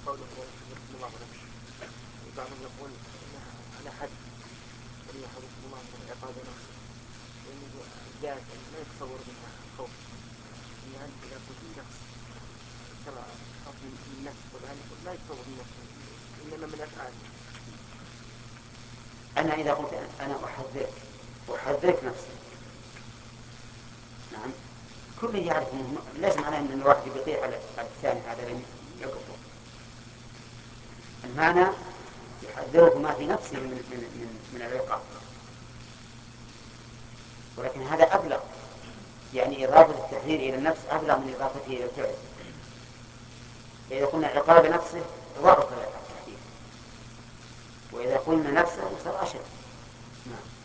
قوله لا يحركم الله نفسه، بعضهم يقول إنها على حد لا يحركم الله من عقاب نفسه، لأنه الذات ما يتصور منها خوف. يعني إذا قلت الشخص ترى خوف من نفسه طبعا لا يتصور من نفسه إنما من أفعاله. أنا إذا قلت أنا أحذرك نفسي، نعم، كل يعرف لازم على أن الواحد يطيع على الثاني هذا لن يقفه. المعنى يحذرك ما في نفسه من العقاب، ولكن هذا أبلغ، يعني إضافة التحذير إلى النفس أبلغ من إضافته إلى الفعل. فإذا قلنا عقاب نفسه ضعف التحذير، وإذا قلنا نفسه صار أشد. نعم.